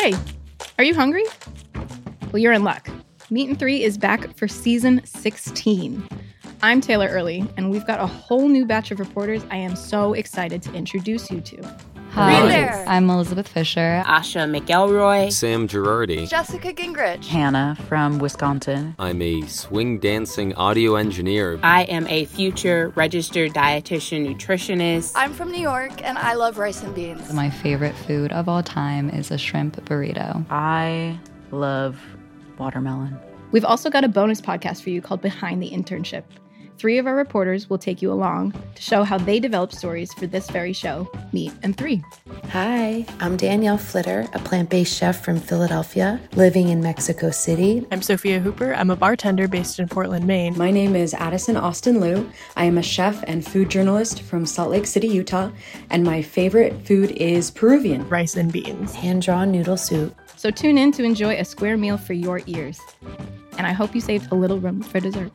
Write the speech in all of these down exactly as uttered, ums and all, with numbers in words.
Hey, are you hungry? Well, you're in luck. Meat and Three is back for season sixteen. I'm Taylor Early, and we've got a whole new batch of reporters I am so excited to introduce you to. Hi, there. I'm Elizabeth Fisher. Asha McElroy. Sam Girardi. Jessica Gingrich. Hannah from Wisconsin. I'm a swing dancing audio engineer. I am a future registered dietitian nutritionist. I'm from New York, and I love rice and beans. My favorite food of all time is a shrimp burrito. I love watermelon. We've also got a bonus podcast for you called Behind the Internship. Three of our reporters will take you along to show how they developed stories for this very show, Meat and Three. Hi, I'm Danielle Flitter, a plant-based chef from Philadelphia, living in Mexico City. I'm Sophia Hooper. I'm a bartender based in Portland, Maine. My name is Addison Austin Liu. I am a chef and food journalist from Salt Lake City, Utah, and my favorite food is Peruvian. Rice and beans. Hand-drawn noodle soup. So tune in to enjoy a square meal for your ears. And I hope you saved a little room for dessert.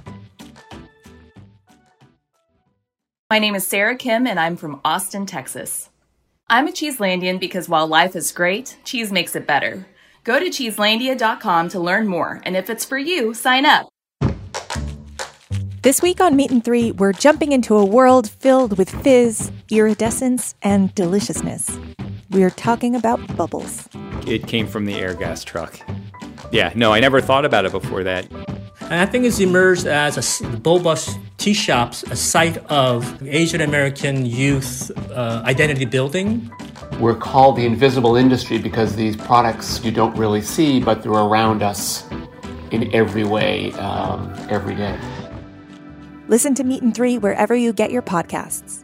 My name is Sarah Kim, and I'm from Austin, Texas. I'm a Cheeselandian because while life is great, cheese makes it better. Go to cheeselandia dot com to learn more, and if it's for you, sign up. This week on Meat and Three, we're jumping into a world filled with fizz, iridescence, and deliciousness. We're talking about bubbles. It came from the air gas truck. Yeah, no, I never thought about it before that. And I think it's emerged as a Boba Tea Shops, a site of Asian American youth uh, identity building. We're called the invisible industry because these products you don't really see, but they're around us in every way, um, every day. Listen to Meat and Three wherever you get your podcasts.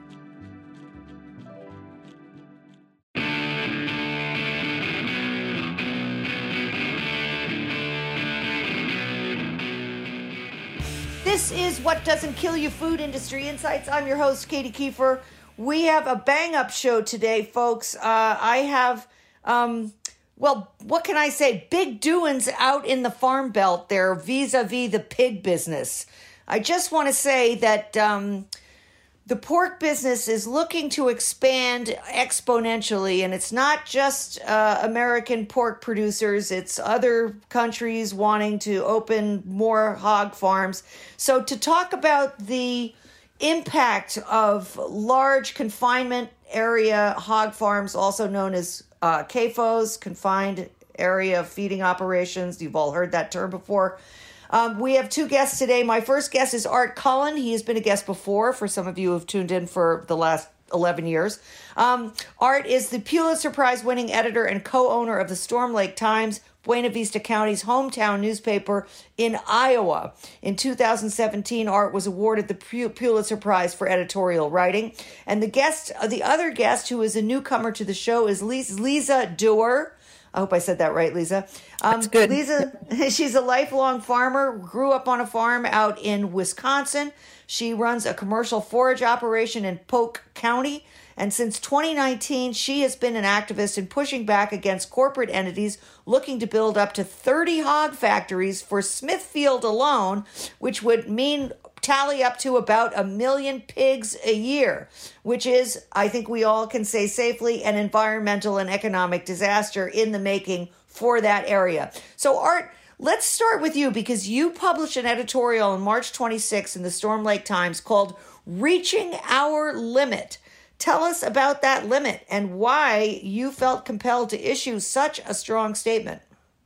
This is What Doesn't Kill You Food Industry Insights. I'm your host, Katie Kiefer. We have a bang-up show today, folks. Uh, I have, um, well, what can I say? Big doings out in the Farm Belt there vis-a-vis the pig business. I just want to say that um, the pork business is looking to expand exponentially, and it's not just uh, American pork producers, it's other countries wanting to open more hog farms. So to talk about the impact of large confinement area hog farms, also known as uh, C A F Os, confined area feeding operations, you've all heard that term before. Um, we have two guests today. My first guest is Art Cullen. He has been a guest before, for some of you who have tuned in for the last eleven years. Um, Art is the Pulitzer Prize winning editor and co-owner of the Storm Lake Times, Buena Vista County's hometown newspaper in Iowa. In two thousand seventeen, Art was awarded the Pulitzer Prize for editorial writing. And the guest, the other guest, who is a newcomer to the show, is Lisa Dewar. I hope I said that right, Lisa. Um, That's good. Lisa, she's a lifelong farmer, grew up on a farm out in Wisconsin. She runs a commercial forage operation in Polk County. And since twenty nineteen, she has been an activist in pushing back against corporate entities looking to build up to thirty hog factories for Smithfield alone, which would mean tally up to about a million pigs a year, which is, I think we all can say safely, an environmental and economic disaster in the making for that area. So, Art, let's start with you, because you published an editorial on March twenty-sixth in the Storm Lake Times called Reaching Our Limit. Tell us about that limit and why you felt compelled to issue such a strong statement.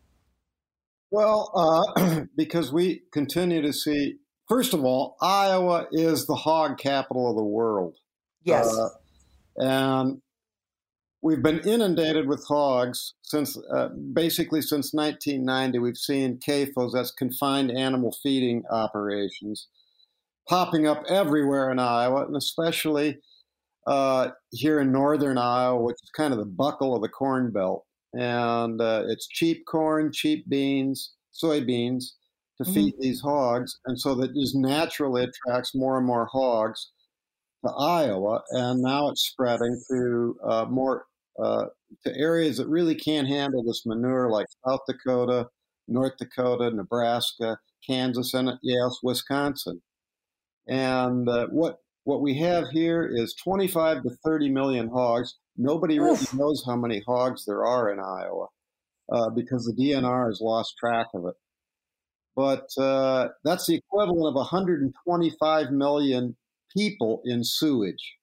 Well, uh, because we continue to see, first of all, Iowa is the hog capital of the world. Yes. Uh, and we've been inundated with hogs since uh, basically since nineteen ninety. We've seen C A F Os, that's confined animal feeding operations, popping up everywhere in Iowa, and especially uh, here in northern Iowa, which is kind of the buckle of the Corn Belt. And uh, it's cheap corn, cheap beans, soybeans to feed mm-hmm. these hogs. And so that just naturally attracts more and more hogs to Iowa. And now it's spreading to uh, more uh, to areas that really can't handle this manure, like South Dakota, North Dakota, Nebraska, Kansas, and yes, Wisconsin. And uh, what what we have here is twenty-five to thirty million hogs. Nobody really Oof. knows how many hogs there are in Iowa. uh, because the D N R has lost track of it. But uh, that's the equivalent of one hundred twenty-five million people in sewage.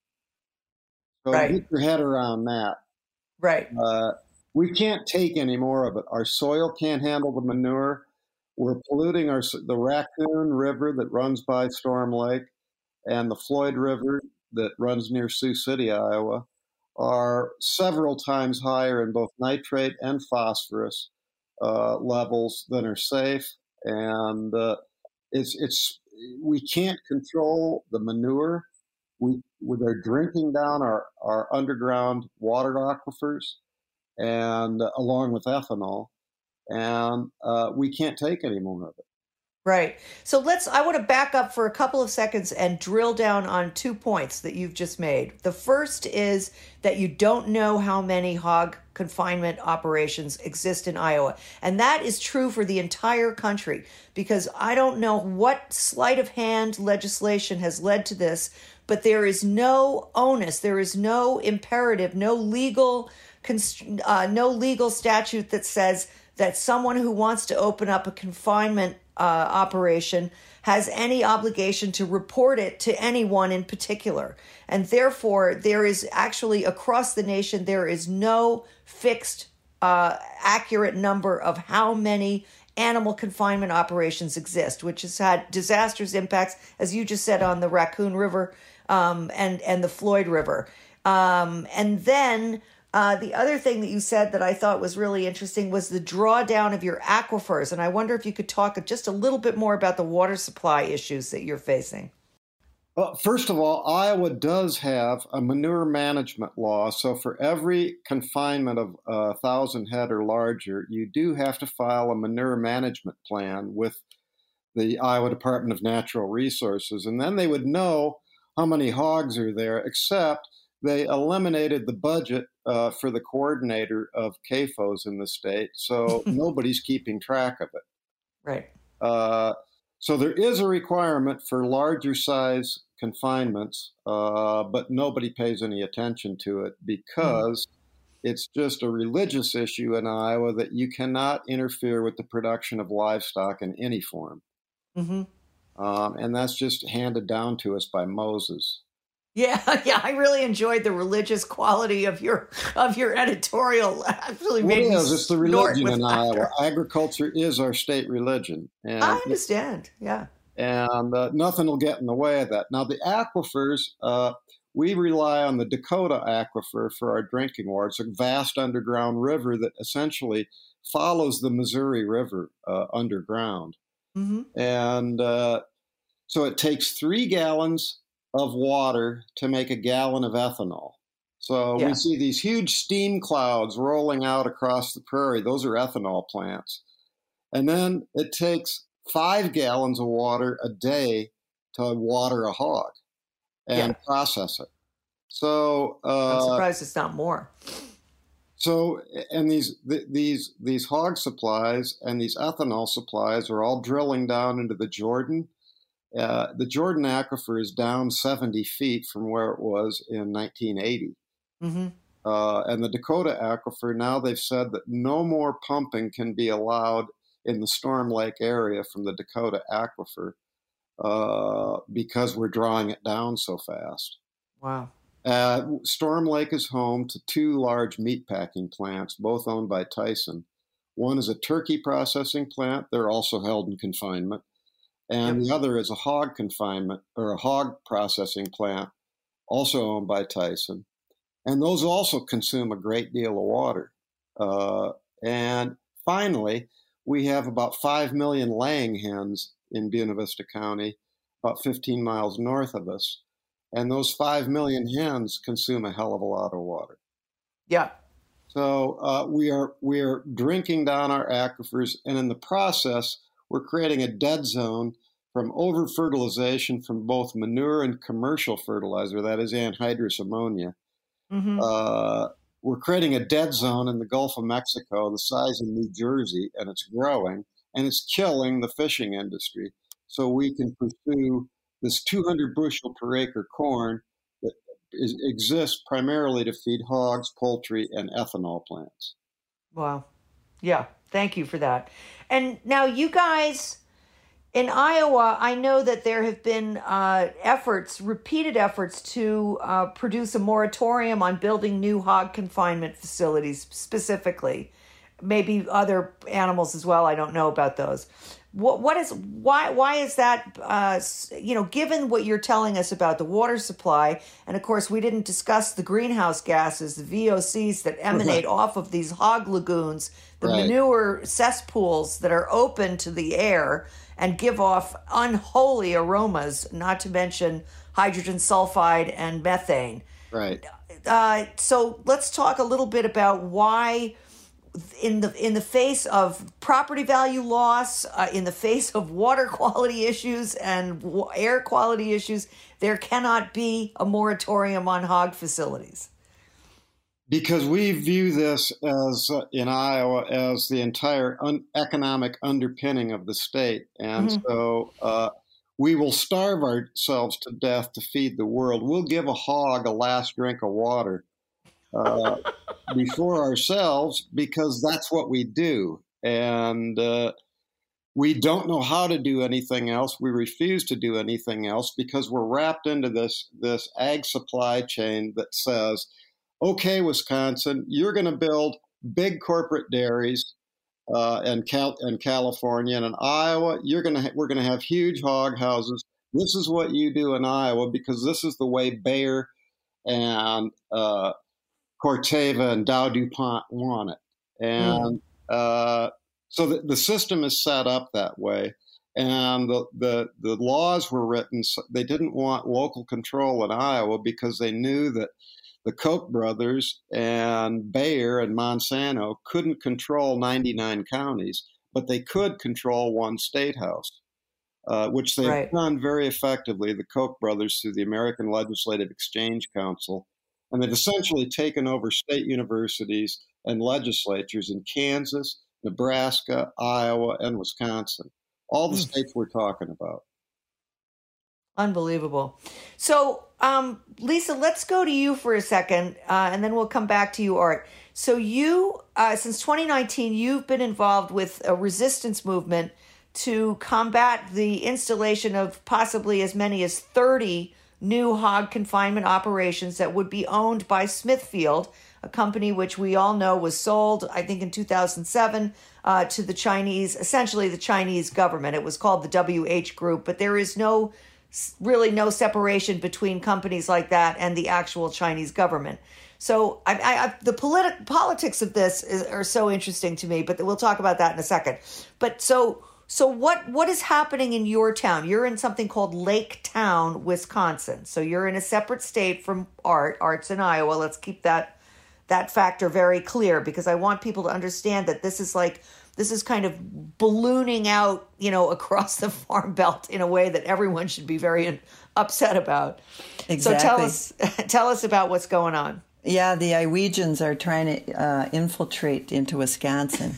So Right. get your head around that. Right. Uh, we can't take any more of it. Our soil can't handle the manure. We're polluting our the Raccoon River that runs by Storm Lake and the Floyd River that runs near Sioux City, Iowa, are several times higher in both nitrate and phosphorus uh, levels than are safe. And uh, it's it's we can't control the manure. We they're drinking down our, our underground water aquifers, and uh, along with ethanol, and uh, we can't take any more of it. Right. So let's, I want to back up for a couple of seconds and drill down on two points that you've just made. The first is that you don't know how many hog confinement operations exist in Iowa. And that is true for the entire country, because I don't know what sleight of hand legislation has led to this, but there is no onus, there is no imperative, no legal, uh, no legal statute that says that someone who wants to open up a confinement uh, operation has any obligation to report it to anyone in particular. And therefore, there is actually across the nation, there is no fixed, uh, accurate number of how many animal confinement operations exist, which has had disastrous impacts, as you just said, on the Raccoon River um, and, and the Floyd River. Um, and then Uh, the other thing that you said that I thought was really interesting was the drawdown of your aquifers. And I wonder if you could talk just a little bit more about the water supply issues that you're facing. Well, first of all, Iowa does have a manure management law. So for every confinement of a uh, thousand head or larger, you do have to file a manure management plan with the Iowa Department of Natural Resources. And then they would know how many hogs are there, except they eliminated the budget uh, for the coordinator of C A F Os in the state, so nobody's keeping track of it. Right. Uh, so there is a requirement for larger size confinements, uh, but nobody pays any attention to it because mm. it's just a religious issue in Iowa that you cannot interfere with the production of livestock in any form. Mm-hmm. Um, and that's just handed down to us by Moses. Yeah, yeah, I really enjoyed the religious quality of your of your editorial. Actually, well, made it me is. It's the religion in laughter. Iowa. Agriculture is our state religion. And I understand. Yeah, and uh, nothing will get in the way of that. Now, the aquifers, uh, we rely on the Dakota aquifer for our drinking water. It's a vast underground river that essentially follows the Missouri River uh, underground, mm-hmm. and uh, so it takes three gallons of water to make a gallon of ethanol. So yeah. we see these huge steam clouds rolling out across the prairie. Those are ethanol plants. And then it takes five gallons of water a day to water a hog and yeah. process it. So uh, I'm surprised it's not more. So, and these th- these these hog supplies and these ethanol supplies are all drilling down into the Jordan. Uh, the Jordan aquifer is down seventy feet from where it was in nineteen eighty. Mm-hmm. Uh, and the Dakota aquifer, now they've said that no more pumping can be allowed in the Storm Lake area from the Dakota aquifer uh, because we're drawing it down so fast. Wow. Uh, Storm Lake is home to two large meatpacking plants, both owned by Tyson. One is a turkey processing plant. They're also held in confinement. And yep. the other is a hog confinement or a hog processing plant, also owned by Tyson. And those also consume a great deal of water. Uh, and finally, we have about five million laying hens in Buena Vista County, about fifteen miles north of us. And those five million hens consume a hell of a lot of water. Yeah. So uh, we are we are drinking down our aquifers, and in the process, we're creating a dead zone from over-fertilization from both manure and commercial fertilizer, that is anhydrous ammonia. Mm-hmm. Uh, we're creating a dead zone in the Gulf of Mexico the size of New Jersey, and it's growing, and it's killing the fishing industry. So we can pursue this two hundred bushel per acre corn that is, exists primarily to feed hogs, poultry, and ethanol plants. Wow. Yeah, thank you for that. And now you guys in Iowa, I know that there have been uh, efforts, repeated efforts to uh, produce a moratorium on building new hog confinement facilities specifically. Maybe other animals as well. I don't know about those. What what is why why is that? Uh, you know, given what you're telling us about the water supply, and of course we didn't discuss the greenhouse gases, the V O Cs that emanate right. off of these hog lagoons, the right. manure cesspools that are open to the air and give off unholy aromas. Not to mention hydrogen sulfide and methane. Right. Uh, so let's talk a little bit about why. In the in the face of property value loss, uh, in the face of water quality issues and w- air quality issues, there cannot be a moratorium on hog facilities. Because we view this as uh, in Iowa as the entire un- economic underpinning of the state, and mm-hmm. so uh, we will starve ourselves to death to feed the world. We'll give a hog a last drink of water. Uh, before ourselves, because that's what we do. And uh, we don't know how to do anything else. We refuse to do anything else because we're wrapped into this, this ag supply chain that says, okay, Wisconsin, you're going to build big corporate dairies uh, and, Cal- and California. And in Iowa, you're going to ha- we're going to have huge hog houses. This is what you do in Iowa because this is the way Bayer and uh, Corteva and Dow DuPont want it. And mm. uh, so the, the system is set up that way. And the, the, the laws were written, so they didn't want local control in Iowa because they knew that the Koch brothers and Bayer and Monsanto couldn't control ninety-nine counties, but they could control one state house, uh, which they've right. done very effectively, the Koch brothers, through the American Legislative Exchange Council. And they've essentially taken over state universities and legislatures in Kansas, Nebraska, Iowa, and Wisconsin. All the mm. states we're talking about. Unbelievable. So, um, Lisa, let's go to you for a second, uh, and then we'll come back to you, Art. So you, uh, since twenty nineteen, you've been involved with a resistance movement to combat the installation of possibly as many as thirty new hog confinement operations that would be owned by Smithfield, a company which we all know was sold, I think, in two thousand seven uh, to the Chinese, essentially the Chinese government. It was called the W H Group, but there is no, really no separation between companies like that and the actual Chinese government. So I, I, I, the politi- politics of this is, are so interesting to me, but we'll talk about that in a second. But so... So what, what is happening in your town? You're in something called Lake Town, Wisconsin. So you're in a separate state from Art. Art's in Iowa. Let's keep that that factor very clear because I want people to understand that this is like this is kind of ballooning out, you know, across the Farm Belt in a way that everyone should be very upset about. Exactly. So tell us tell us about what's going on. Yeah, the Iowegians are trying to uh, infiltrate into Wisconsin,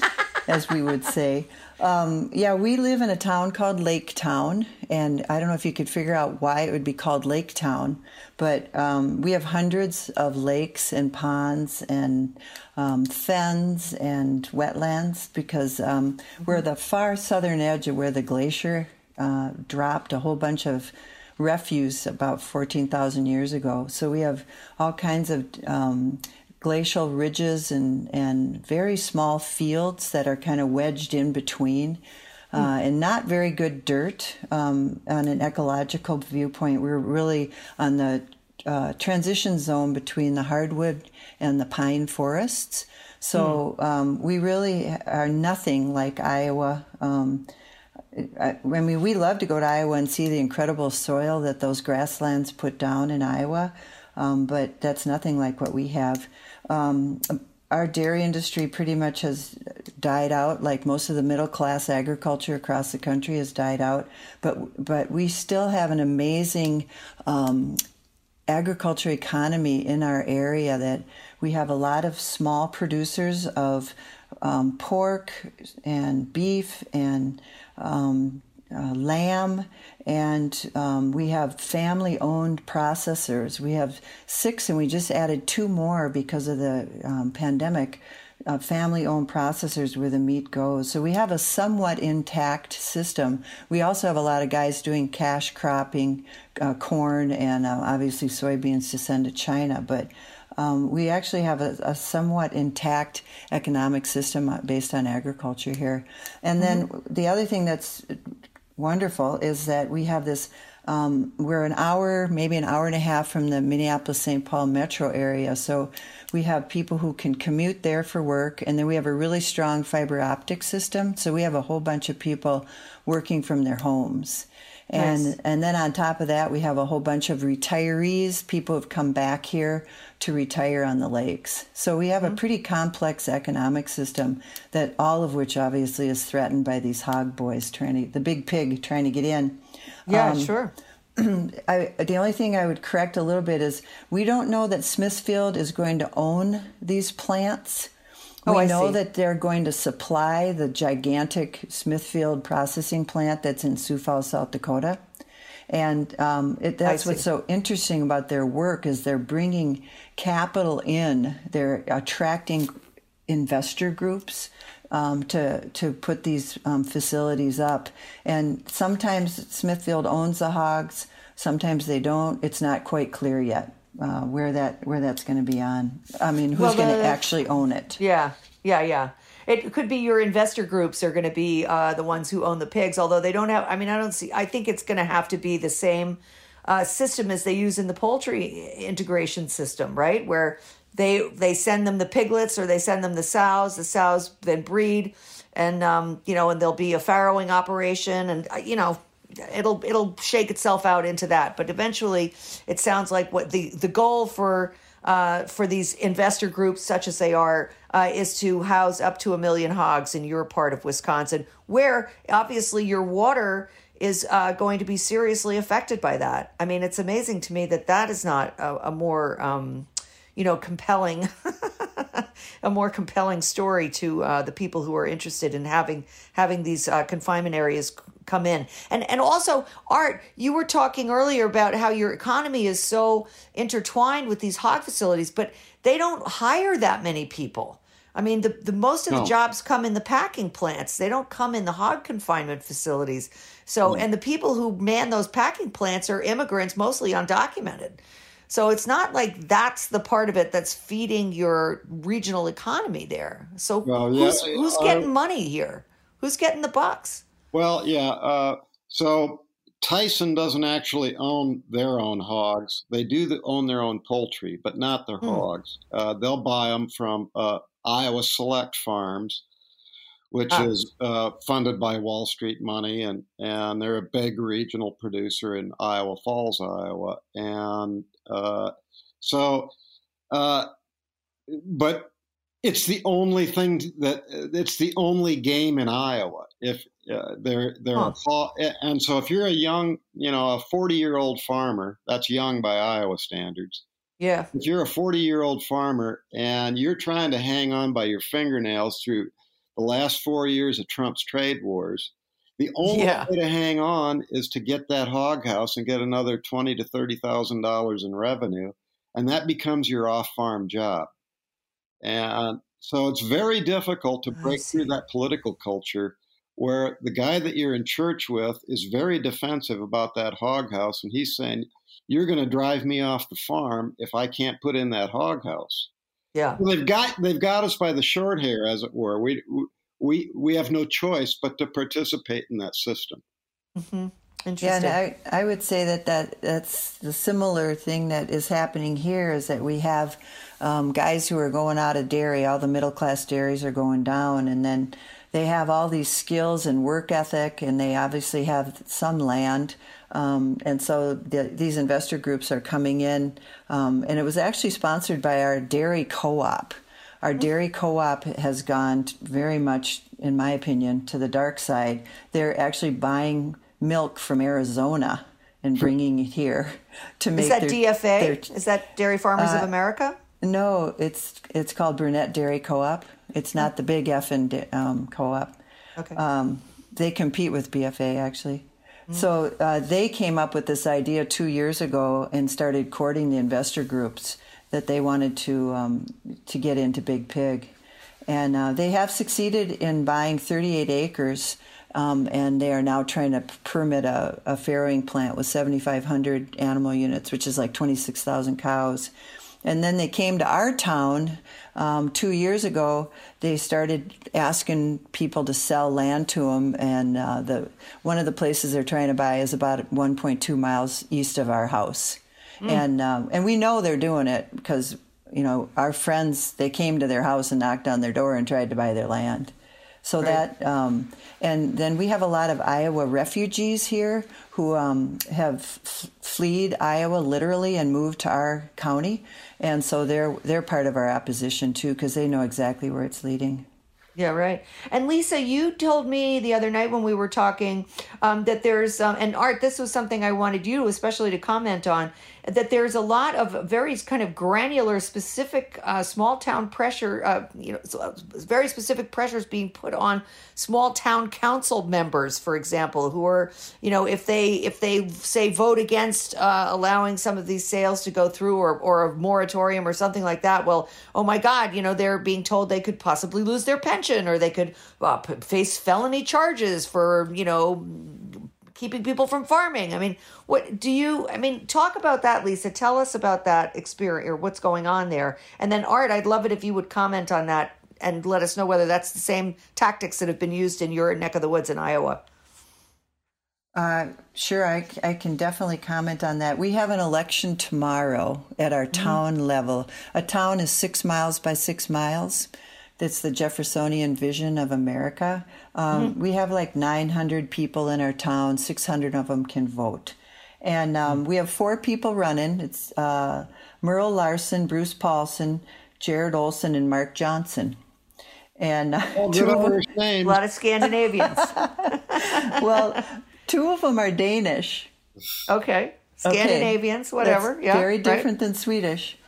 as we would say. Um, yeah, we live in a town called Lake Town, and I don't know if you could figure out why it would be called Lake Town, but um, we have hundreds of lakes and ponds and um, fens and wetlands because um, we're the far southern edge of where the glacier uh, dropped a whole bunch of refuse about fourteen thousand years ago. So we have all kinds of um, glacial ridges and, and very small fields that are kind of wedged in between uh, mm. and not very good dirt um, on an ecological viewpoint. We're really on the uh, transition zone between the hardwood and the pine forests. So mm. um, we really are nothing like Iowa. Um, I, I mean, we love to go to Iowa and see the incredible soil that those grasslands put down in Iowa, um, but that's nothing like what we have. Um, our dairy industry pretty much has died out, like most of the middle-class agriculture across the country has died out. But but we still have an amazing um, agriculture economy in our area that we have a lot of small producers of um, pork and beef and um, uh, lamb, and um, we have family-owned processors. We have six, and we just added two more because of the um, pandemic uh, family-owned processors where the meat goes. So we have a somewhat intact system. We also have a lot of guys doing cash cropping, uh, corn, and uh, obviously soybeans to send to China. But um, we actually have a, a somewhat intact economic system based on agriculture here. And then mm-hmm. the other thing that's wonderful is that we have this Um, we're an hour, maybe an hour and a half from the Minneapolis-Saint Paul metro area. So we have people who can commute there for work. And then we have a really strong fiber optic system. So we have a whole bunch of people working from their homes. And nice. And then on top of that, we have a whole bunch of retirees. People have come back here to retire on the lakes. So we have mm-hmm. a pretty complex economic system that all of which obviously is threatened by these hog boys trying to, the big pig trying to get in. Yeah, um, sure. I, the only thing I would correct a little bit is we don't know that Smithfield is going to own these plants. Oh, we I know see. that they're going to supply the gigantic Smithfield processing plant that's in Sioux Falls, South Dakota. And um, it, that's what's so interesting about their work is they're bringing capital in. They're attracting investor groups um, to to put these um, facilities up. And sometimes Smithfield owns the hogs. Sometimes they don't. It's not quite clear yet uh, where that where that's going to be on. I mean, who's Well, going the- to actually own it? Yeah, yeah, yeah. It could be your investor groups are going to be uh, the ones who own the pigs, although they don't have, I mean, I don't see, I think it's going to have to be the same uh, system as they use in the poultry integration system, right? Where they they send them the piglets or they send them the sows, the sows then breed and, um, you know, and there'll be a farrowing operation and, uh, you know, it'll it'll shake itself out into that. But eventually it sounds like what the, the goal for Uh, for these investor groups, such as they are, uh, is to house up to a million hogs in your part of Wisconsin, where obviously your water is uh, going to be seriously affected by that. I mean, it's amazing to me that that is not a, a more, um, you know, compelling, a more compelling story to uh, the people who are interested in having having these uh, confinement areas come in. And and also, Art, you were talking earlier about how your economy is so intertwined with these hog facilities, but they don't hire that many people. I mean, the, the most of the No. jobs come in the packing plants. They don't come in the hog confinement facilities. So, and the people who man those packing plants are immigrants, mostly undocumented. So it's not like that's the part of it that's feeding your regional economy there. So Well, yeah, who's, who's uh, getting money here? Who's getting the bucks? Well, yeah. Uh, so Tyson doesn't actually own their own hogs. They do the, own their own poultry, but not their Hmm. hogs. Uh, they'll buy them from uh, Iowa Select Farms, which Ah. is uh, funded by Wall Street money, and, and they're a big regional producer in Iowa Falls, Iowa. And uh, so, uh, but it's the only thing that it's the only game in Iowa. If uh, they're they're Huh. and so if you're a young, you know, a forty year old farmer, that's young by Iowa standards. Yeah. If you're a forty year old farmer and you're trying to hang on by your fingernails through the last four years of Trump's trade wars, the only Yeah. way to hang on is to get that hog house and get another twenty to thirty thousand dollars in revenue, and that becomes your off farm job. And so it's very difficult to break through that political culture where the guy that you're in church with is very defensive about that hog house. And he's saying, you're going to drive me off the farm if I can't put in that hog house. Yeah. Well, they've got, they've got us by the short hair, as it were. We, we, we have no choice but to participate in that system. Mm-hmm. Yeah, Interesting. and I, I would say that, that that's the similar thing that is happening here is that we have um, guys who are going out of dairy. All the middle-class dairies are going down, and then they have all these skills and work ethic, and they obviously have some land. Um, and so the, these investor groups are coming in, um, and it was actually sponsored by our dairy co-op. Our dairy co-op has gone very much, in my opinion, to the dark side. They're actually buying milk from Arizona and bringing it here to make Is that their, D F A? their- Is that Dairy Farmers of Uh, America? no, it's it's called Burnett Dairy Co-op. It's not the big F in um, co-op. Okay. Um, they compete with B F A actually. So uh, they came up with this idea two years ago and started courting the investor groups that they wanted to um, to get into Big Pig. And uh, they have succeeded in buying thirty-eight acres, um, and they are now trying to permit a, a farrowing plant with seventy-five hundred animal units, which is like twenty-six thousand cows. And then they came to our town um, two years ago. They started asking people to sell land to them, and uh, the one of the places they're trying to buy is about one point two miles east of our house. Mm. And um, and we know they're doing it because, you know, our friends, they came to their house and knocked on their door and tried to buy their land. So right. that, um, and then we have a lot of Iowa refugees here who um, have f- fled Iowa literally and moved to our county. And so they're they're part of our opposition too, because they know exactly where it's leading. Yeah, right. And Lisa, you told me the other night when we were talking um, that there's, um, and Art, this was something I wanted you especially to comment on, that there's a lot of very kind of granular, specific uh, small town pressure, uh, you know, very specific pressures being put on small town council members, for example, who are, you know, if they if they say vote against uh, allowing some of these sales to go through, or or a moratorium or something like that, well, oh my God, you know, they're being told they could possibly lose their pension, or they could uh, face felony charges for, you know, keeping people from farming. I mean, what do you, I mean, talk about that, Lisa. Tell us about that experience, or what's going on there. And then Art, I'd love it if you would comment on that and let us know whether that's the same tactics that have been used in your neck of the woods in Iowa. Uh, sure, I, I can definitely comment on that. We have an election tomorrow at our town mm-hmm. level. A town is six miles by six miles. That's the Jeffersonian vision of America. Um, mm-hmm. We have like nine hundred people in our town. six hundred of them can vote. And um, we have four people running. It's uh, Merle Larson, Bruce Paulson, Jared Olson, and Mark Johnson. And uh, oh, two of them, a lot of Scandinavians. Well, two of them are Danish. Okay. Scandinavians, okay. Whatever. That's yeah, very different right. than Swedish.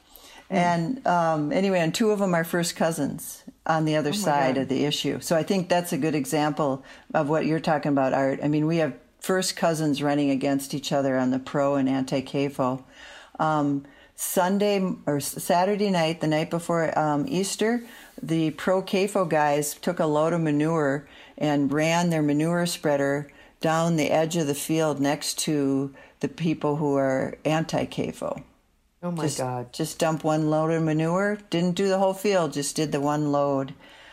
And um, anyway, and two of them are first cousins on the other oh side God. of the issue. So I think that's a good example of what you're talking about, Art. I mean, we have first cousins running against each other on the pro and anti-C A F O. Um, Sunday or Saturday night, the night before um, Easter, the pro-C A F O guys took a load of manure and ran their manure spreader down the edge of the field next to the people who are anti-C A F O. Oh, my just, God. Just dump one load of manure. Didn't do the whole field, just did the one load.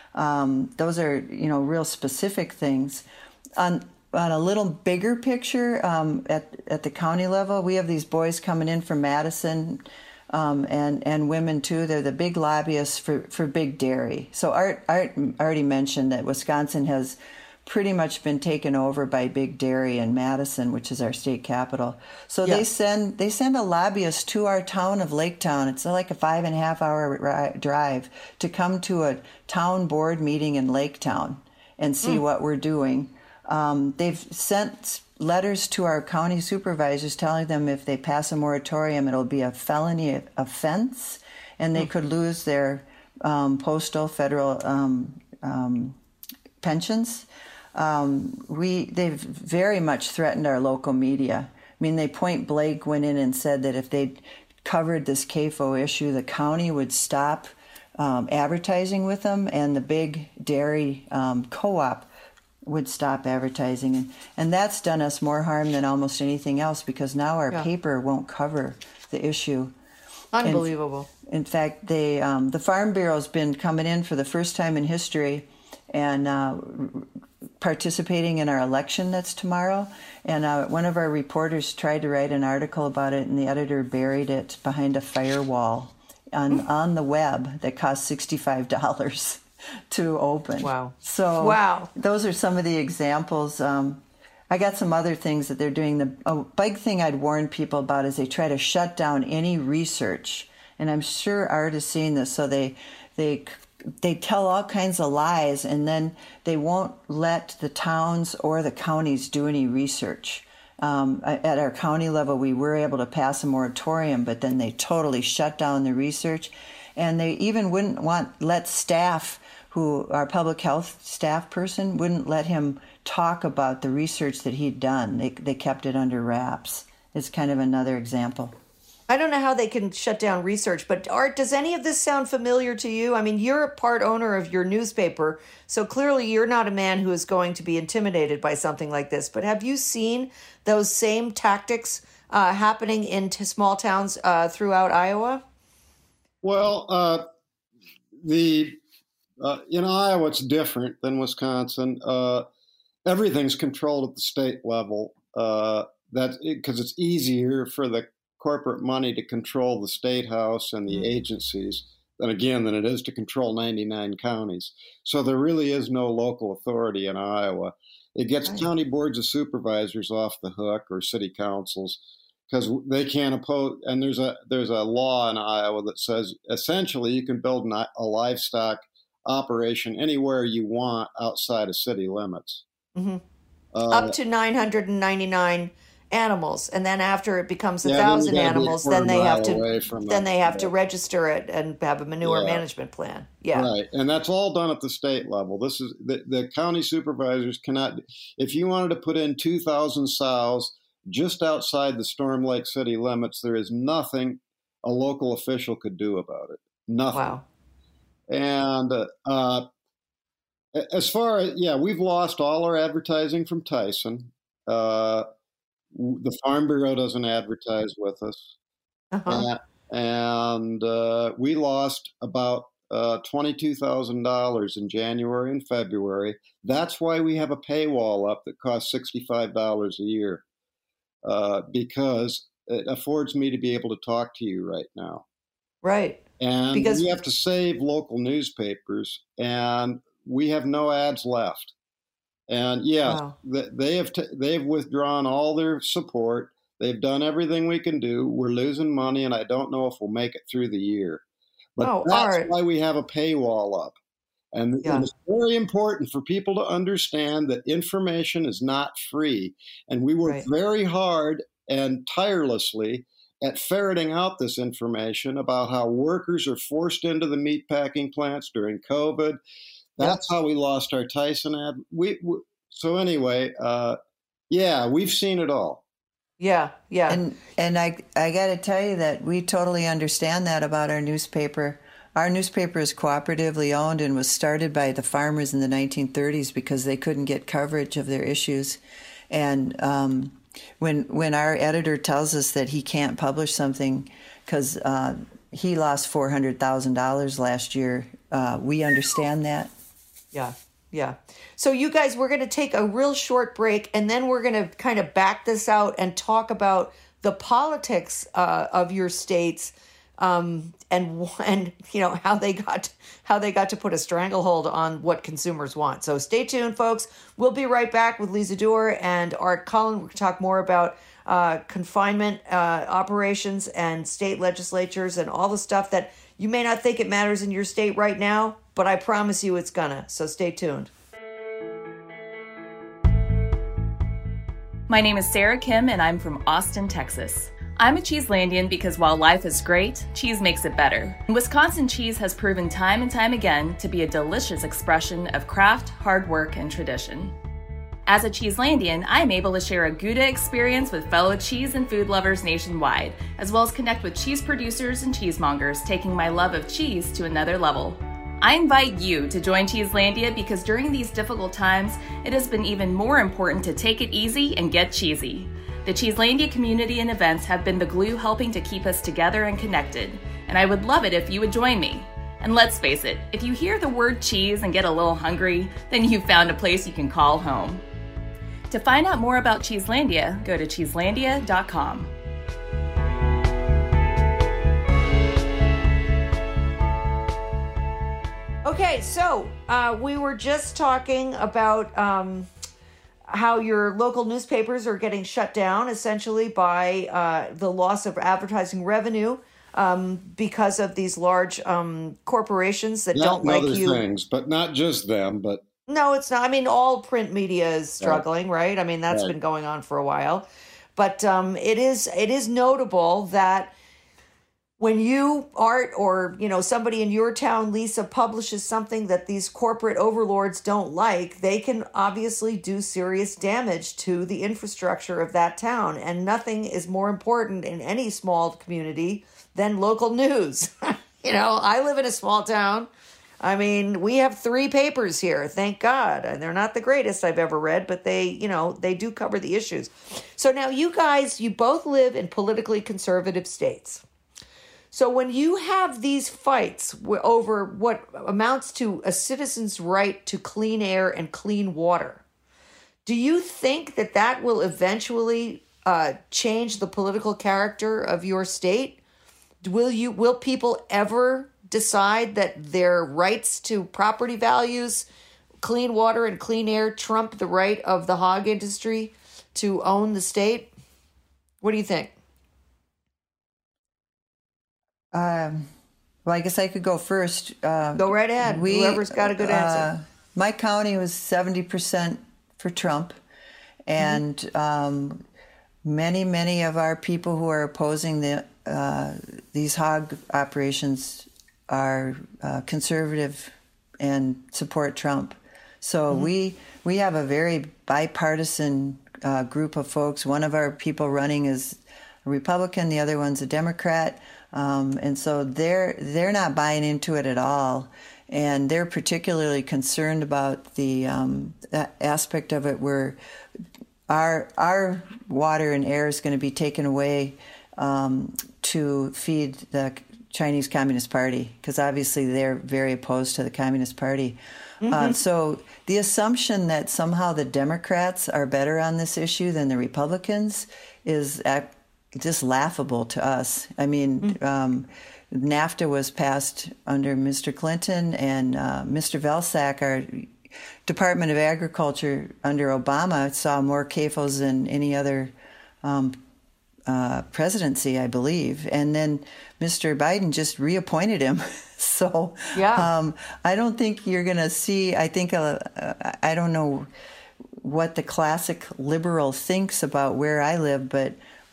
Um, those are, you know, real specific things. On on a little bigger picture, um, at, at the county level, we have these boys coming in from Madison, um, and, and women, too. They're the big lobbyists for, for big dairy. So Art, Art already mentioned that Wisconsin has pretty much been taken over by big dairy in Madison, which is our state capital. So yeah. they send they send a lobbyist to our town of Laketown. It's like a five and a half hour ri- drive to come to a town board meeting in Laketown and see mm. what we're doing. Um, they've sent letters to our county supervisors telling them if they pass a moratorium, it'll be a felony offense, and they mm. could lose their um, postal federal um, um, pensions. Um, we they've very much threatened our local media. I mean, they point blank went in and said that if they covered this C A F O issue, the county would stop um, advertising with them, and the big dairy um, co-op would stop advertising. And, and that's done us more harm than almost anything else, because now our yeah. paper won't cover the issue. Unbelievable. In, in fact, they um, the Farm Bureau's been coming in for the first time in history and uh, participating in our election that's tomorrow. And uh, one of our reporters tried to write an article about it, and the editor buried it behind a firewall on, on the web that cost sixty-five dollars to open. Wow. So wow. those are some of the examples. Um, I got some other things that they're doing. The a big thing I'd warn people about is they try to shut down any research. And I'm sure Art has seen this. So they they they tell all kinds of lies, and then they won't let the towns or the counties do any research. Um, at our county level, we were able to pass a moratorium, but then they totally shut down the research. And they even wouldn't want let staff, who our public health staff person, wouldn't let him talk about the research that he'd done. They they kept it under wraps. It's kind of another example. I don't know how they can shut down research, but Art, does any of this sound familiar to you? I mean, you're a part owner of your newspaper, so clearly you're not a man who is going to be intimidated by something like this. But have you seen those same tactics uh, happening in t- small towns uh, throughout Iowa? Well, uh, the uh, in Iowa, it's different than Wisconsin. Uh, everything's controlled at the state level. Uh, that because it's easier for the corporate money to control the state house and the mm-hmm. agencies than again than it is to control ninety-nine counties. So there really is no local authority in Iowa. It gets right. county boards of supervisors off the hook, or city councils, because they can't oppose. And there's a there's a law in Iowa that says essentially you can build a livestock operation anywhere you want outside of city limits. Mm-hmm. Uh, Up to nine hundred ninety-nine animals, and then after it becomes a yeah, thousand animals, then they have to then that. they have yeah. to register it and have a manure yeah. management plan. Yeah, right, and that's all done at the state level. This is the, the county supervisors cannot. If you wanted to put in two thousand sows just outside the Storm Lake city limits, there is nothing a local official could do about it. Nothing. Wow. And uh, uh, as far as yeah, we've lost all our advertising from Tyson. Uh, The Farm Bureau doesn't advertise with us. Uh-huh. And, and uh, we lost about uh, twenty-two thousand dollars in January and February. That's why we have a paywall up that costs sixty-five dollars a year, uh, because it affords me to be able to talk to you right now. Right. And because we have to save local newspapers, and we have no ads left. And yeah, wow. they have t- they've withdrawn all their support. They've done everything we can do. We're losing money, and I don't know if we'll make it through the year. But oh, that's Art. why we have a paywall up. And, yeah. and it's very important for people to understand that information is not free. And we work right. very hard and tirelessly at ferreting out this information about how workers are forced into the meatpacking plants during COVID. That's how we lost our Tyson ad. We, we so anyway, uh, yeah, we've seen it all. Yeah, yeah. And and I I got to tell you that we totally understand that about our newspaper. Our newspaper is cooperatively owned and was started by the farmers in the nineteen thirties because they couldn't get coverage of their issues. And um, when when our editor tells us that he can't publish something because uh, he lost four hundred thousand dollars last year, uh, we understand that. Yeah, yeah. So you guys, we're going to take a real short break, and then we're going to kind of back this out and talk about the politics uh, of your states, um, and and you know how they got how they got to put a stranglehold on what consumers want. So stay tuned, folks. We'll be right back with Lisa Dewar and Art Cullen. We're going to talk more about uh, confinement uh, operations and state legislatures and all the stuff that you may not think it matters in your state right now, but I promise you it's gonna. So stay tuned. My name is Sarah Kim, and I'm from Austin, Texas. I'm a Cheeselandian because while life is great, cheese makes it better. Wisconsin cheese has proven time and time again to be a delicious expression of craft, hard work, and tradition. As a Cheeselandian, I am able to share a Gouda experience with fellow cheese and food lovers nationwide, as well as connect with cheese producers and cheesemongers, taking my love of cheese to another level. I invite you to join Cheeselandia because during these difficult times, it has been even more important to take it easy and get cheesy. The Cheeselandia community and events have been the glue helping to keep us together and connected, and I would love it if you would join me. And let's face it, if you hear the word cheese and get a little hungry, then you've found a place you can call home. To find out more about Cheeselandia, go to cheeselandia dot com. Okay, so uh, we were just talking about um, how your local newspapers are getting shut down, essentially by uh, the loss of advertising revenue um, because of these large um, corporations that Not don't like other you. things, but not just them, but. No, it's not. I mean, all print media is struggling, right? right? I mean, that's right. been going on for a while. But um, it is it is notable that when you, Art, or, you know, somebody in your town, Lisa, publishes something that these corporate overlords don't like, they can obviously do serious damage to the infrastructure of that town. And nothing is more important in any small community than local news. You know, I live in a small town. I mean, we have three papers here, thank God. And they're not the greatest I've ever read, but they, you know, they do cover the issues. So now you guys, you both live in politically conservative states. So when you have these fights over what amounts to a citizen's right to clean air and clean water, do you think that that will eventually uh, change the political character of your state? Will you? Will people ever decide that their rights to property values, clean water and clean air trump the right of the hog industry to own the state? What do you think? Um, well, I guess I could go first. Uh, go right ahead. We, Whoever's got a good answer. Uh, my county was seventy percent for Trump. And mm-hmm. um, many, many of our people who are opposing the uh, these hog operations are uh, conservative and support Trump. So mm-hmm. we we have a very bipartisan uh, group of folks. One of our people running is a Republican, the other one's a Democrat. Um, and so they're they're not buying into it at all, and they're particularly concerned about the um, aspect of it where our our water and air is going to be taken away um, to feed the Chinese Communist Party, because obviously they're very opposed to the Communist Party. Mm-hmm. Uh, so the assumption that somehow the Democrats are better on this issue than the Republicans is ac- just laughable to us. I mean, mm-hmm. um, NAFTA was passed under Mister Clinton, and uh, Mister Vilsack, our Department of Agriculture under Obama, saw more C A F Os than any other um, uh, presidency, I believe. And then Mister Biden just reappointed him. So yeah. um, I don't think you're going to see, I think, uh, I don't know what the classic liberal thinks about where I live, but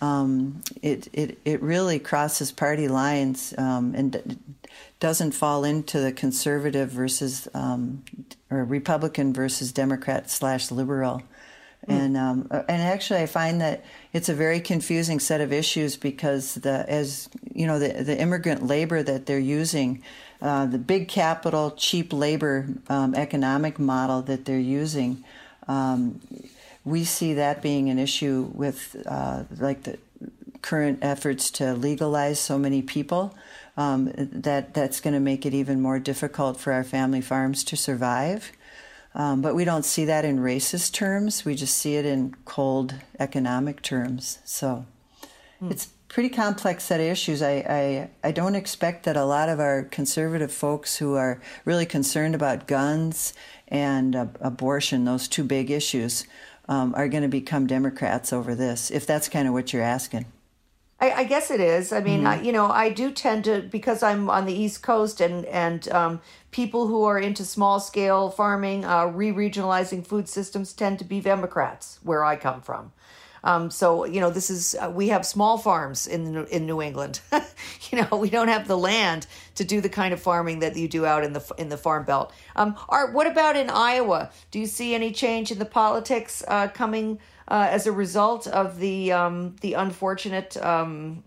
Um, it, it it really crosses party lines um, and d- doesn't fall into the conservative versus um, or Republican versus Democrat slash liberal. Mm. And um, and actually, I find that it's a very confusing set of issues because the as you know the the immigrant labor that they're using, uh, the big capital cheap labor um, economic model that they're using. Um, We see that being an issue with uh, like the current efforts to legalize so many people, um, that that's going to make it even more difficult for our family farms to survive. Um, but we don't see that in racist terms. We just see it in cold economic terms. So hmm. it's a pretty complex set of issues. I, I, I don't expect that a lot of our conservative folks who are really concerned about guns and uh, abortion, those two big issues, Um, are going to become Democrats over this, if that's kind of what you're asking. I, I guess it is. I mean, Mm-hmm. I, you know, I do tend to, because I'm on the East Coast and, and um, people who are into small scale farming, uh, re-regionalizing food systems tend to be Democrats where I come from. Um, so, you know, this is, uh, we have small farms in in New England. You know, we don't have the land to do the kind of farming that you do out in the in the Farm Belt. Um, Art, what about in Iowa? Do you see any change in the politics uh, coming uh, as a result of the um, the unfortunate, um,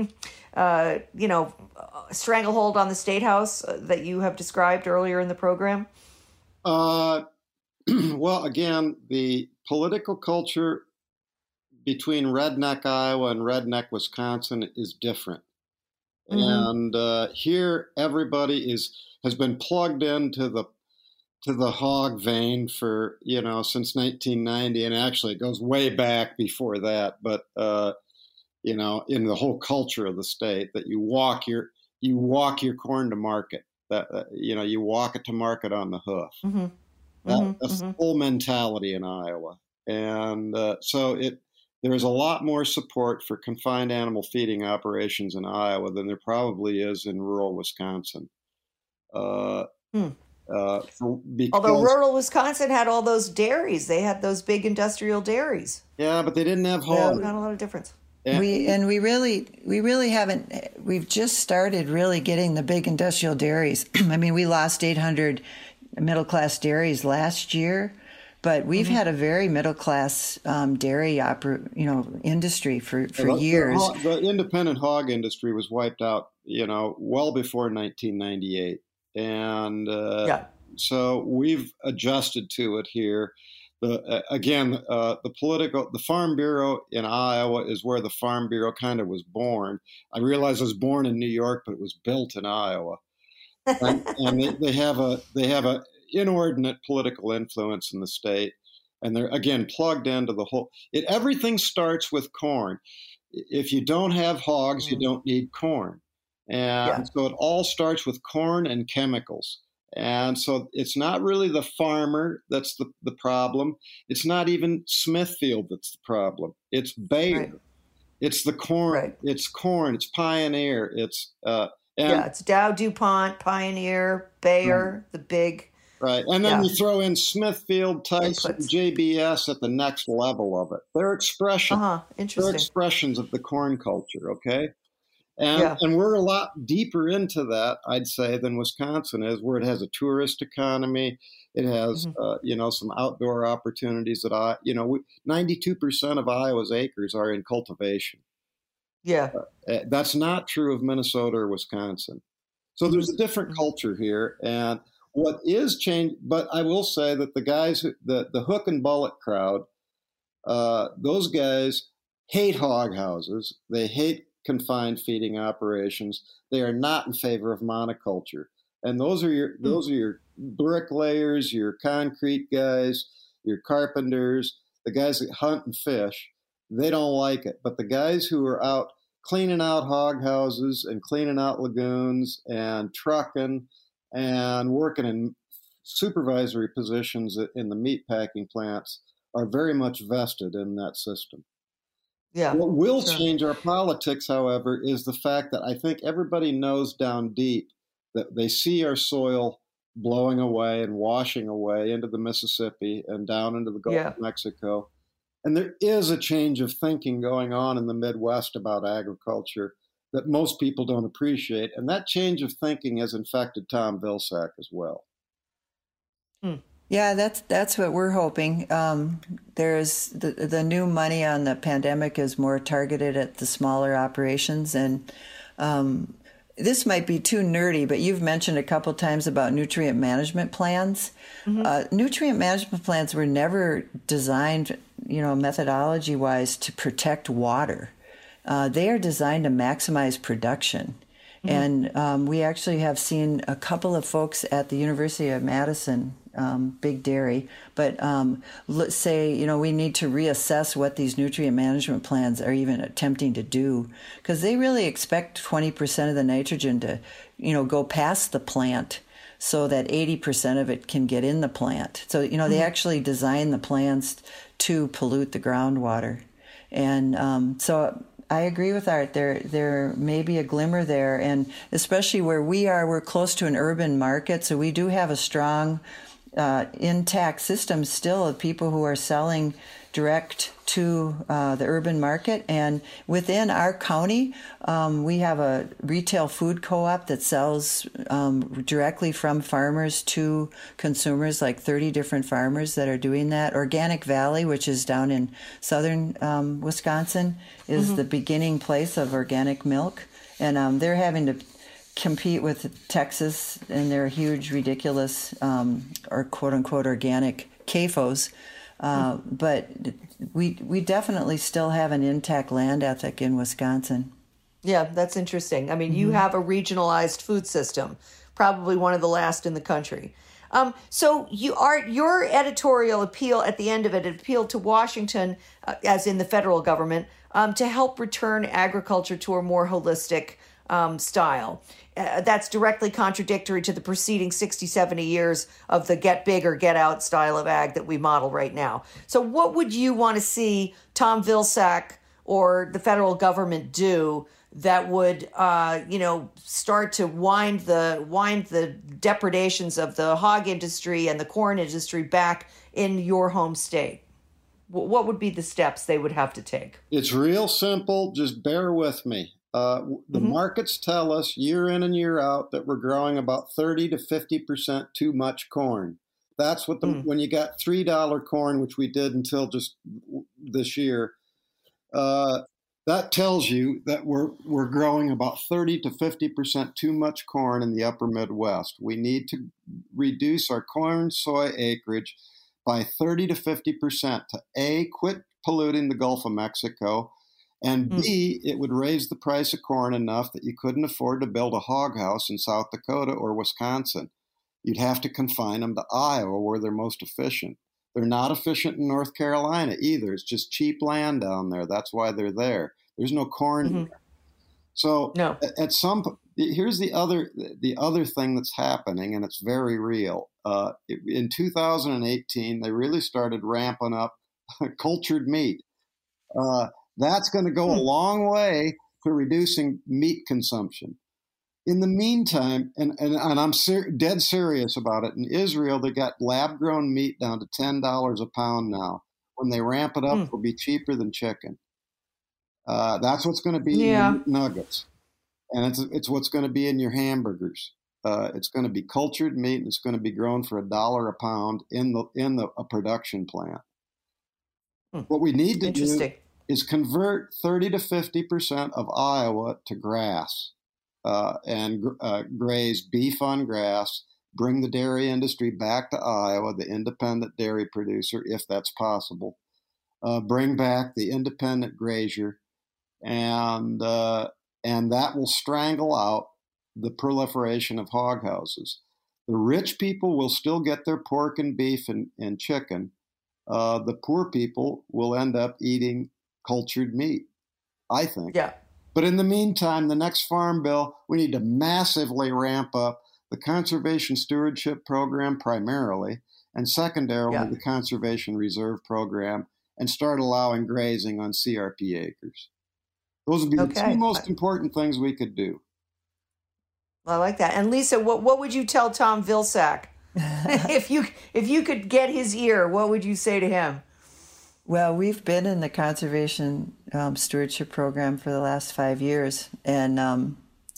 uh, you know, stranglehold on the State House that you have described earlier in the program? Uh, well, again, the political culture between redneck Iowa and redneck Wisconsin is different. Mm-hmm. And uh, here everybody is has been plugged into the to the hog vein for, you know, since nineteen ninety, and actually it goes way back before that. But uh, you know, in the whole culture of the state, that you walk your you walk your corn to market. That uh, you know, you walk it to market on the hoof. Mm-hmm. That, mm-hmm. That's mm-hmm. the whole mentality in Iowa, and uh, so it. There is a lot more support for confined animal feeding operations in Iowa than there probably is in rural Wisconsin. Uh, hmm. uh, for, because, Although rural Wisconsin had all those dairies. They had those big industrial dairies. Yeah, but they didn't have hogs. Yeah, not a lot of difference. And we and we really we really haven't. We've just started really getting the big industrial dairies. I mean, we lost eight hundred middle class dairies last year, but we've mm-hmm. had a very middle class um, dairy oper, you know industry for for the, years. The, the independent hog industry was wiped out, you know, well before nineteen ninety-eight, and uh, yeah. so we've adjusted to it here. The, uh, again, uh, the political, the Farm Bureau in Iowa is where the Farm Bureau kind of was born. I realize it was born in New York, but it was built in Iowa, and, and they, they have a they have a inordinate political influence in the state, and they're again plugged into the whole. It everything starts with corn. If you don't have hogs, mm. you don't need corn, and yeah. so it all starts with corn and chemicals. And so it's not really the farmer that's the, the problem. It's not even Smithfield that's the problem. It's Bayer. Right. It's the corn. Right. It's corn. It's Pioneer. It's uh, and, yeah. It's Dow, DuPont, Pioneer, Bayer, right. the big. Right, and then yeah. you throw in Smithfield, Tyson, Inputs. J B S at the next level of it. They're expressions. Uh-huh. Interesting. They're expressions of the corn culture. Okay. And, yeah. and we're a lot deeper into that, I'd say, than Wisconsin is, where it has a tourist economy. It has, mm-hmm. uh, you know, some outdoor opportunities that I, you know, we, ninety-two percent of Iowa's acres are in cultivation. Yeah. Uh, that's not true of Minnesota or Wisconsin. So there's a different mm-hmm. culture here. And what is changed, but I will say that the guys, who, the, the hook and bullet crowd, uh, those guys hate hog houses. They hate confined feeding operations. They are not in favor of monoculture, and those are your mm. those are your bricklayers, your concrete guys, your carpenters, the guys that hunt and fish. They don't like it, but the guys who are out cleaning out hog houses and cleaning out lagoons and trucking and working in supervisory positions in the meat packing plants are very much vested in that system. Yeah. What will sure. change our politics, however, is the fact that I think everybody knows down deep that they see our soil blowing away and washing away into the Mississippi and down into the Gulf yeah. of Mexico. And there is a change of thinking going on in the Midwest about agriculture that most people don't appreciate. And that change of thinking has infected Tom Vilsack as well. Hmm. Yeah, that's that's what we're hoping. Um, there's the the new money on the pandemic is more targeted at the smaller operations, and um, this might be too nerdy, but you've mentioned a couple times about nutrient management plans. Mm-hmm. Uh, nutrient management plans were never designed, you know, methodology wise to protect water. Uh, they are designed to maximize production. Mm-hmm. And um, we actually have seen a couple of folks at the University of Madison, um, big dairy, but um, let's say, you know, we need to reassess what these nutrient management plans are even attempting to do, because they really expect twenty percent of the nitrogen to, you know, go past the plant so that eighty percent of it can get in the plant. So, you know, mm-hmm. they actually design the plants to pollute the groundwater. And um, so I agree with Art. There, there may be a glimmer there, and especially where we are, we're close to an urban market, so we do have a strong, uh, intact system still of people who are selling direct to uh, the urban market. And within our county, um, we have a retail food co-op that sells um, directly from farmers to consumers, like thirty different farmers that are doing that. Organic Valley, which is down in southern um, Wisconsin, is mm-hmm. the beginning place of organic milk. And um, they're having to compete with Texas and their huge, ridiculous, um, or quote-unquote organic C A F Os. Uh, but we we definitely still have an intact land ethic in Wisconsin. Yeah, that's interesting. I mean, mm-hmm. you have a regionalized food system, probably one of the last in the country. Um, so you are your editorial appeal at the end of it, it appealed to Washington, uh, as in the federal government, um, to help return agriculture to a more holistic um, style. Uh, that's directly contradictory to the preceding sixty, seventy years of the get big or get out style of ag that we model right now. So what would you want to see Tom Vilsack or the federal government do that would, uh, you know, start to wind the wind the depredations of the hog industry and the corn industry back in your home state? what would be the steps they would have to take? It's real simple. Just bear with me. Uh, the mm-hmm. markets tell us year in and year out that we're growing about thirty to fifty percent too much corn. That's what the mm. when you got three dollar corn, which we did until just this year, uh, that tells you that we're we're growing about thirty to fifty percent too much corn in the upper Midwest. We need to reduce our corn soy acreage by thirty to fifty percent to A, quit polluting the Gulf of Mexico, and mm. B, it would raise the price of corn enough that you couldn't afford to build a hog house in South Dakota or Wisconsin. You'd have to confine them to Iowa where they're most efficient. They're not efficient in North Carolina either. It's just cheap land down there. That's why they're there. There's no corn mm-hmm. there. So no. at some here's the other the other thing that's happening, and it's very real. Uh, in two thousand eighteen, they really started ramping up cultured meat. Uh, that's going to go hmm. a long way to reducing meat consumption. In the meantime, and, and, and I'm ser- dead serious about it, in Israel, they got lab-grown meat down to ten dollars a pound now. When they ramp it up, mm. it'll be cheaper than chicken. Uh, that's what's going to be yeah. in your nuggets. And it's it's what's going to be in your hamburgers. Uh, it's going to be cultured meat, and it's going to be grown for a dollar a pound in the in the a production plant. Mm. What we need to do is convert thirty to fifty percent of Iowa to grass. Uh, and uh, graze beef on grass, bring the dairy industry back to Iowa, the independent dairy producer, if that's possible. Uh, bring back the independent grazier, and uh, and that will strangle out the proliferation of hog houses. The rich people will still get their pork and beef and, and chicken. Uh, the poor people will end up eating cultured meat, I think. Yeah. But in the meantime, the next farm bill, we need to massively ramp up the conservation stewardship program primarily, and secondarily yeah. the conservation reserve program, and start allowing grazing on C R P acres. Those would be okay. the two most important things we could do. I like that. And Lisa, what what would you tell Tom Vilsack if you if you could get his ear? What would you say to him? Well, we've been in the conservation um, stewardship program for the last five years, and um,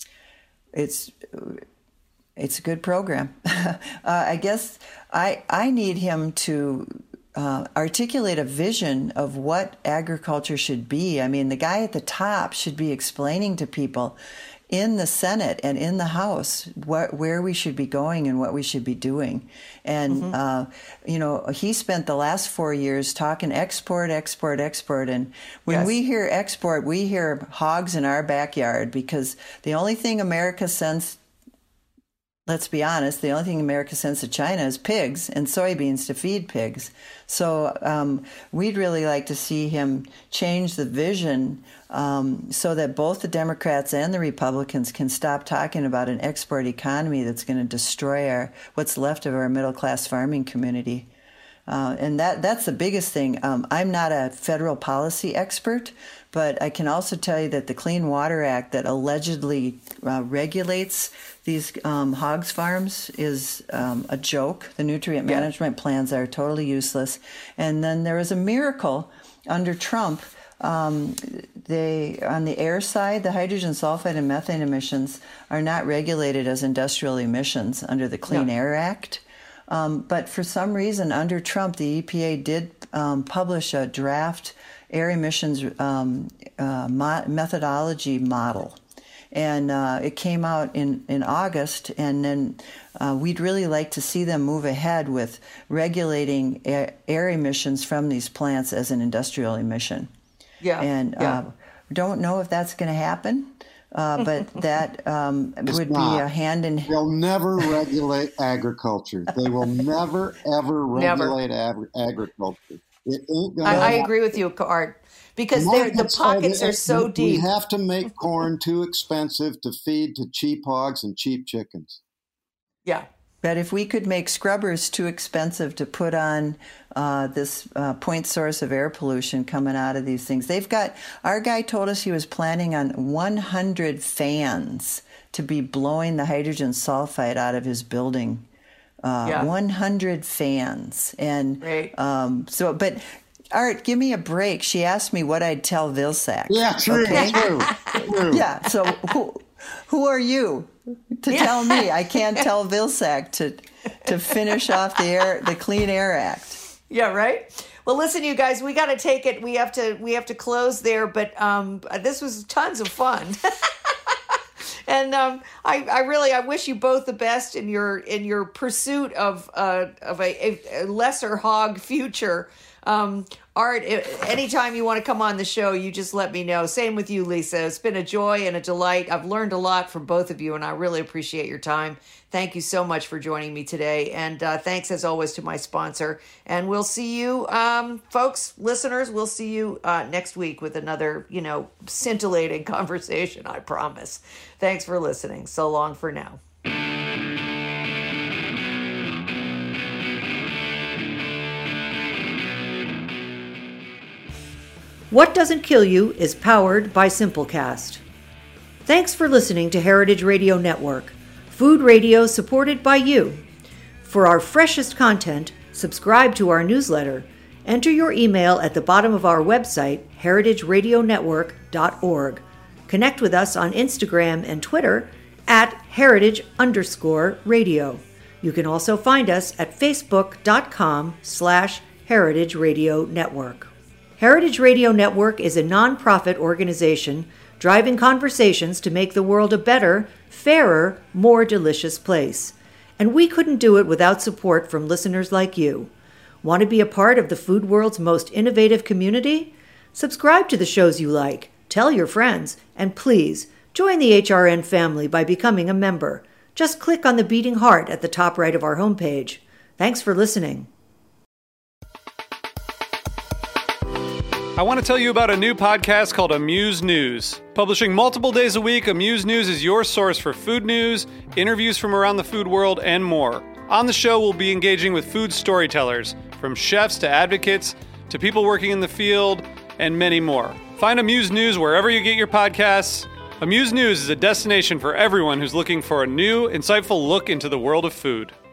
it's it's a good program. uh, I guess I I need him to uh, articulate a vision of what agriculture should be. I mean, the guy at the top should be explaining to people in the Senate and in the House what, where we should be going and what we should be doing. And, mm-hmm. uh, you know, he spent the last four years talking export, export, export. And when yes. we hear export, we hear hogs in our backyard, because the only thing America sends, let's be honest, the only thing America sends to China is pigs and soybeans to feed pigs. So um, we'd really like to see him change the vision um, so that both the Democrats and the Republicans can stop talking about an export economy that's going to destroy our what's left of our middle-class farming community. Uh, and that that's the biggest thing. Um, I'm not a federal policy expert, but I can also tell you that the Clean Water Act that allegedly uh, regulates these um, hogs farms is um, a joke. The nutrient yeah. management plans are totally useless. And then there was a miracle under Trump. Um, they on the air side, the hydrogen sulfide and methane emissions are not regulated as industrial emissions under the Clean no. Air Act. Um, but for some reason, under Trump, the E P A did um, publish a draft air emissions um, uh, mo- methodology model. And uh, it came out in, in August, and then uh, we'd really like to see them move ahead with regulating air, air emissions from these plants as an industrial emission. Yeah. And yeah. Uh, don't know if that's going to happen. Uh, but that um, would not. be a hand in... They'll never regulate agriculture. They will never, ever regulate ag- agriculture. It ain't gonna I, I agree with you, Art, because the pockets are so deep. We have to make corn too expensive to feed to cheap hogs and cheap chickens. Yeah. But if we could make scrubbers too expensive to put on uh, this uh, point source of air pollution coming out of these things, they've got, our guy told us he was planning on one hundred fans to be blowing the hydrogen sulfide out of his building. Uh, yeah. one hundred fans. And right. um, so, but Art, give me a break. She asked me what I'd tell Vilsack. Yeah, true, okay? true, true. Yeah, so who, who are you to yeah. tell me I can't tell Vilsack to to finish off the air, the Clean Air Act? Yeah, right? Well, listen, you guys, we got to take it. We have to we have to close there, but um, this was tons of fun. And um, I, I really, I wish you both the best in your in your pursuit of uh, of a, a lesser hog future. Um, Art, anytime you want to come on the show, you just let me know. Same with you, Lisa. It's been a joy and a delight. I've learned a lot from both of you, and I really appreciate your time. Thank you so much for joining me today. And uh, thanks, as always, to my sponsor. And we'll see you, um, folks, listeners, we'll see you uh, next week with another, you know, scintillating conversation, I promise. Thanks for listening. So long for now. What Doesn't Kill You is powered by Simplecast. Thanks for listening to Heritage Radio Network, food radio supported by you. For our freshest content, subscribe to our newsletter. Enter your email at the bottom of our website, heritage radio network dot org. Connect with us on Instagram and Twitter at heritage underscore radio. You can also find us at facebook.com slash heritage radio network. Heritage Radio Network is a nonprofit organization driving conversations to make the world a better, fairer, more delicious place. And we couldn't do it without support from listeners like you. Want to be a part of the food world's most innovative community? Subscribe to the shows you like, tell your friends, and please join the H R N family by becoming a member. Just click on the beating heart at the top right of our homepage. Thanks for listening. I want to tell you about a new podcast called Amuse News. Publishing multiple days a week, Amuse News is your source for food news, interviews from around the food world, and more. On the show, we'll be engaging with food storytellers, from chefs to advocates to people working in the field, and many more. Find Amuse News wherever you get your podcasts. Amuse News is a destination for everyone who's looking for a new, insightful look into the world of food.